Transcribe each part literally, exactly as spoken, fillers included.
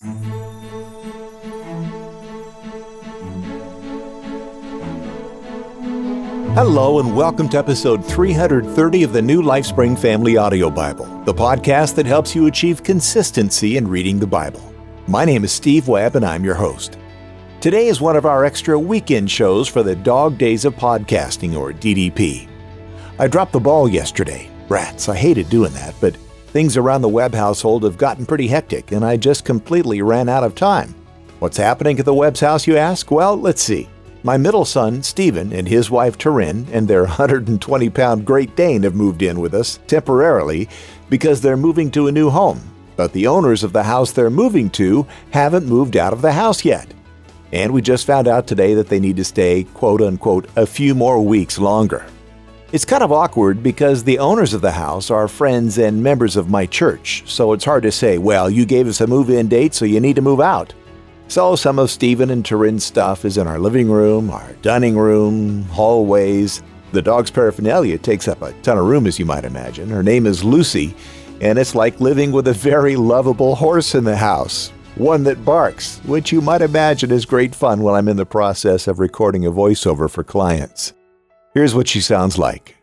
Hello and welcome to episode three hundred thirty of the New LifeSpring Family Audio Bible, the podcast that helps you achieve consistency in reading the Bible. My name is Steve Webb and I'm your host. Today is one of our extra weekend shows for the Dog Days of Podcasting, or D D P. I dropped the ball yesterday. Rats, I hated doing that, but things around the Webb household have gotten pretty hectic and I just completely ran out of time. What's happening at the Webb's house, you ask? Well, let's see. My middle son, Stephen, and his wife, Taryn, and their one hundred twenty pound Great Dane have moved in with us temporarily because they're moving to a new home. But the owners of the house they're moving to haven't moved out of the house yet. And we just found out today that they need to stay, quote-unquote, a few more weeks longer. It's kind of awkward because the owners of the house are friends and members of my church, so it's hard to say, well, you gave us a move-in date, so you need to move out. So some of Stephen and Taryn's stuff is in our living room, our dining room, hallways. The dog's paraphernalia takes up a ton of room, as you might imagine. Her name is Lucy, and it's like living with a very lovable horse in the house. One that barks, which you might imagine is great fun while I'm in the process of recording a voiceover for clients. Here's what she sounds like.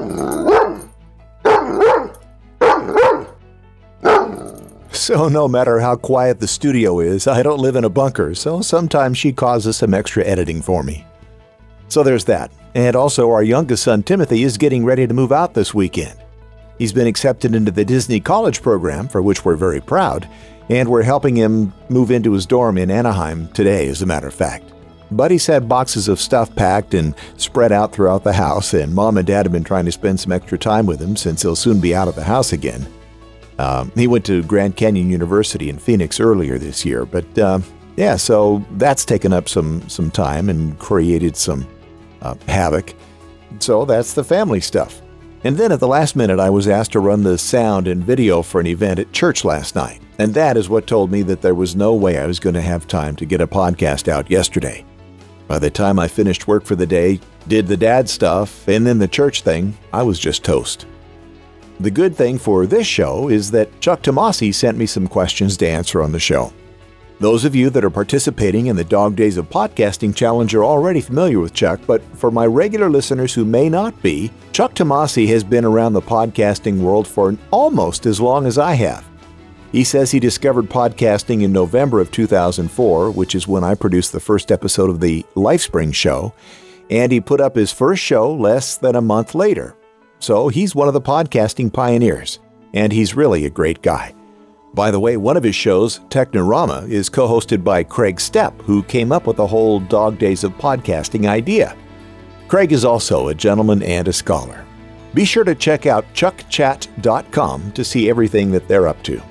So no matter how quiet the studio is, I don't live in a bunker, so sometimes she causes some extra editing for me. So there's that. And also our youngest son, Timothy, is getting ready to move out this weekend. He's been accepted into the Disney College program, for which we're very proud, and we're helping him move into his dorm in Anaheim today, as a matter of fact. Buddy's had boxes of stuff packed and spread out throughout the house, and Mom and Dad have been trying to spend some extra time with him since he'll soon be out of the house again. Um, he went to Grand Canyon University in Phoenix earlier this year, but uh, yeah, so that's taken up some some time and created some uh, havoc. So that's the family stuff. And then at the last minute, I was asked to run the sound and video for an event at church last night, and that is what told me that there was no way I was going to have time to get a podcast out yesterday. By the time I finished work for the day, did the dad stuff, and then the church thing, I was just toast. The good thing for this show is that Chuck Tomasi sent me some questions to answer on the show. Those of you that are participating in the Dog Days of Podcasting Challenge are already familiar with Chuck, but for my regular listeners who may not be, Chuck Tomasi has been around the podcasting world for almost as long as I have. He says he discovered podcasting in November of two thousand four, which is when I produced the first episode of the LifeSpring show, and he put up his first show less than a month later. So he's one of the podcasting pioneers, and he's really a great guy. By the way, one of his shows, Technorama, is co-hosted by Craig Stepp, who came up with the whole Dog Days of Podcasting idea. Craig is also a gentleman and a scholar. Be sure to check out chuck chat dot com to see everything that they're up to.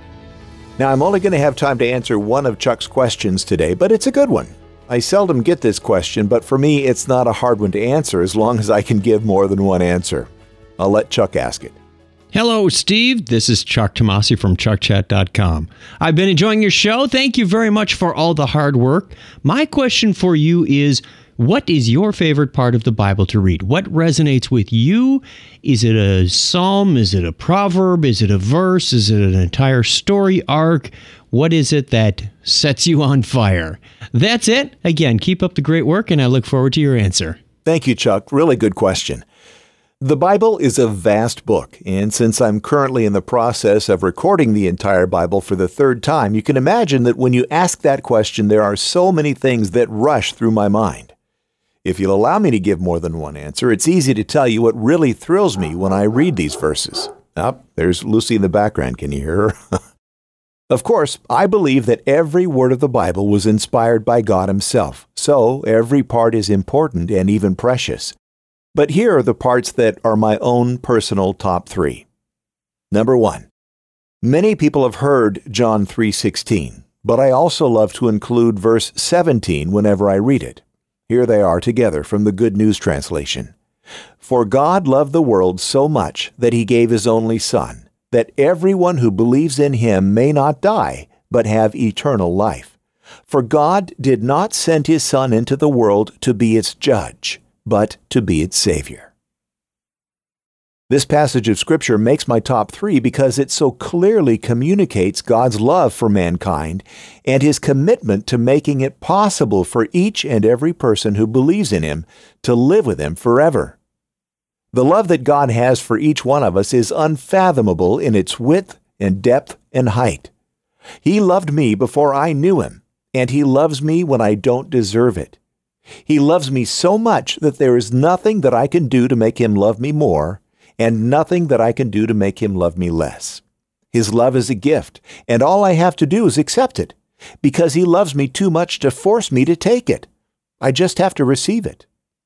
Now, I'm only going to have time to answer one of Chuck's questions today, but it's a good one. I seldom get this question, but for me, it's not a hard one to answer as long as I can give more than one answer. I'll let Chuck ask it. Hello, Steve. This is Chuck Tomasi from chuck chat dot com. I've been enjoying your show. Thank you very much for all the hard work. My question for you is, what is your favorite part of the Bible to read? What resonates with you? Is it a psalm? Is it a proverb? Is it a verse? Is it an entire story arc? What is it that sets you on fire? That's it. Again, keep up the great work, and I look forward to your answer. Thank you, Chuck. Really good question. The Bible is a vast book, and since I'm currently in the process of recording the entire Bible for the third time, you can imagine that when you ask that question, there are so many things that rush through my mind. If you'll allow me to give more than one answer, it's easy to tell you what really thrills me when I read these verses. Oh, there's Lucy in the background. Can you hear her? Of course, I believe that every word of the Bible was inspired by God Himself, so every part is important and even precious. But here are the parts that are my own personal top three. Number one, many people have heard John three sixteen, but I also love to include verse seventeen whenever I read it. Here they are together from the Good News Translation. For God loved the world so much that He gave His only Son, that everyone who believes in Him may not die, but have eternal life. For God did not send His Son into the world to be its judge, but to be its Savior. This passage of Scripture makes my top three because it so clearly communicates God's love for mankind and His commitment to making it possible for each and every person who believes in Him to live with Him forever. The love that God has for each one of us is unfathomable in its width and depth and height. He loved me before I knew Him, and He loves me when I don't deserve it. He loves me so much that there is nothing that I can do to make Him love me more, and nothing that I can do to make Him love me less. His love is a gift, and all I have to do is accept it, because He loves me too much to force me to take it. I just have to receive it.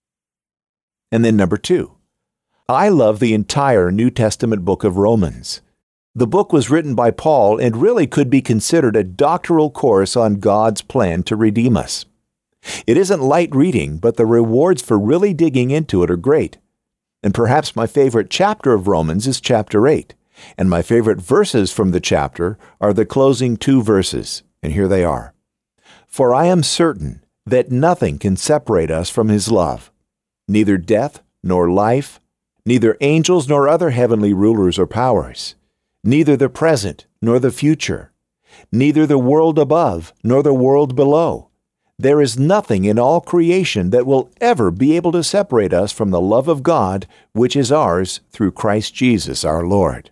And then number two, I love the entire New Testament book of Romans. The book was written by Paul and really could be considered a doctoral course on God's plan to redeem us. It isn't light reading, but the rewards for really digging into it are great. And perhaps my favorite chapter of Romans is chapter eight, and my favorite verses from the chapter are the closing two verses, and here they are. For I am certain that nothing can separate us from His love, neither death nor life, neither angels nor other heavenly rulers or powers, neither the present nor the future, neither the world above nor the world below. There is nothing in all creation that will ever be able to separate us from the love of God, which is ours through Christ Jesus our Lord.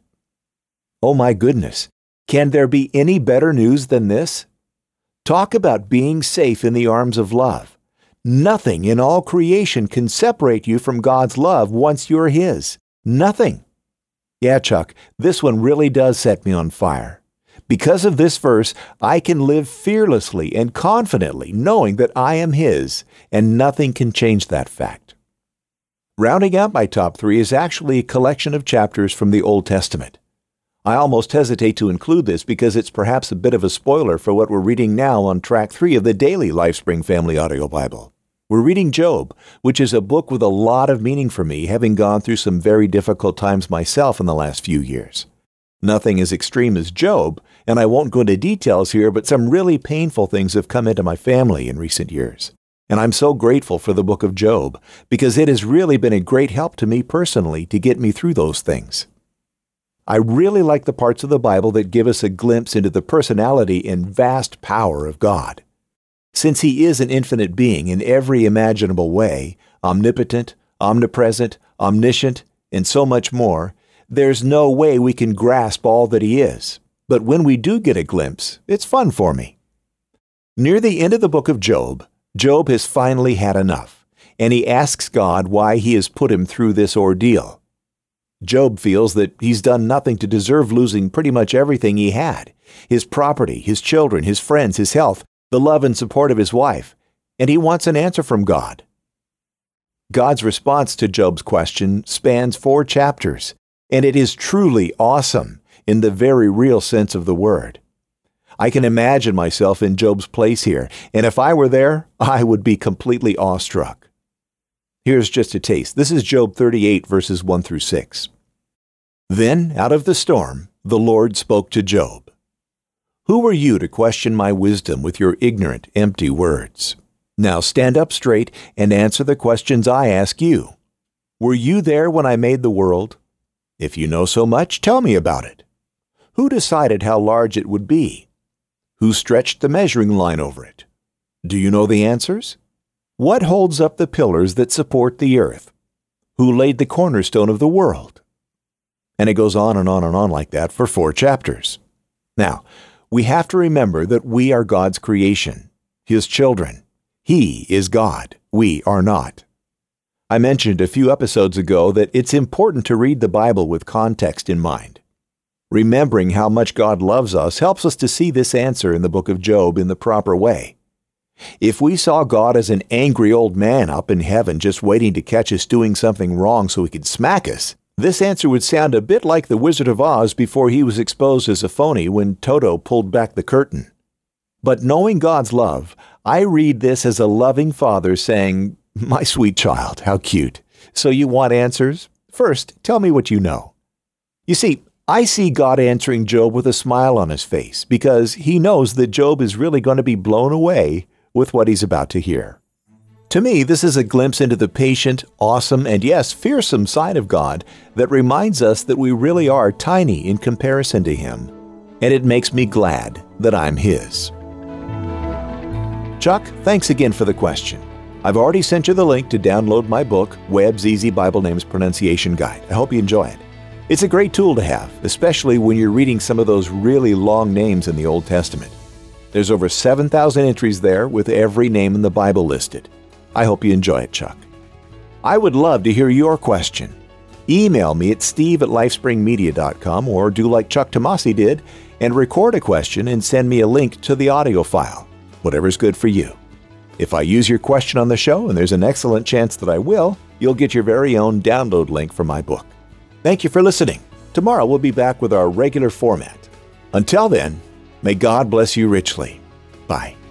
Oh my goodness, can there be any better news than this? Talk about being safe in the arms of love. Nothing in all creation can separate you from God's love once you're His. Nothing. Yeah, Chuck, this one really does set me on fire. Because of this verse, I can live fearlessly and confidently knowing that I am His, and nothing can change that fact. Rounding out my top three is actually a collection of chapters from the Old Testament. I almost hesitate to include this because it's perhaps a bit of a spoiler for what we're reading now on track three of the daily LifeSpring Family Audio Bible. We're reading Job, which is a book with a lot of meaning for me, having gone through some very difficult times myself in the last few years. Nothing as extreme as Job, and I won't go into details here, but some really painful things have come into my family in recent years. And I'm so grateful for the book of Job, because it has really been a great help to me personally to get me through those things. I really like the parts of the Bible that give us a glimpse into the personality and vast power of God. Since He is an infinite being in every imaginable way, omnipotent, omnipresent, omniscient, and so much more, there's no way we can grasp all that He is. But when we do get a glimpse, it's fun for me. Near the end of the book of Job, Job has finally had enough, and he asks God why He has put him through this ordeal. Job feels that he's done nothing to deserve losing pretty much everything he had: his property, his children, his friends, his health, the love and support of his wife, and he wants an answer from God. God's response to Job's question spans four chapters, and it is truly awesome in the very real sense of the word. I can imagine myself in Job's place here, and if I were there, I would be completely awestruck. Here's just a taste. This is Job thirty-eight, verses one through six. Then, out of the storm, the Lord spoke to Job. Who are you to question my wisdom with your ignorant, empty words? Now stand up straight and answer the questions I ask you. Were you there when I made the world? If you know so much, tell me about it. Who decided how large it would be? Who stretched the measuring line over it? Do you know the answers? What holds up the pillars that support the earth? Who laid the cornerstone of the world? And it goes on and on and on like that for four chapters. Now, we have to remember that we are God's creation, His children. He is God. We are not. I mentioned a few episodes ago that it's important to read the Bible with context in mind. Remembering how much God loves us helps us to see this answer in the book of Job in the proper way. If we saw God as an angry old man up in heaven just waiting to catch us doing something wrong so He could smack us, this answer would sound a bit like the Wizard of Oz before he was exposed as a phony when Toto pulled back the curtain. But knowing God's love, I read this as a loving father saying, "My sweet child, how cute. So you want answers? First, tell me what you know." You see, I see God answering Job with a smile on his face because He knows that Job is really going to be blown away with what he's about to hear. To me, this is a glimpse into the patient, awesome, and yes, fearsome side of God that reminds us that we really are tiny in comparison to Him. And it makes me glad that I'm His. Chuck, thanks again for the question. I've already sent you the link to download my book, Webb's Easy Bible Names Pronunciation Guide. I hope you enjoy it. It's a great tool to have, especially when you're reading some of those really long names in the Old Testament. There's over seven thousand entries there with every name in the Bible listed. I hope you enjoy it, Chuck. I would love to hear your question. Email me at steve at lifespringmedia dot com or do like Chuck Tomasi did and record a question and send me a link to the audio file. Whatever's good for you. If I use your question on the show, and there's an excellent chance that I will, you'll get your very own download link for my book. Thank you for listening. Tomorrow we'll be back with our regular format. Until then, may God bless you richly. Bye.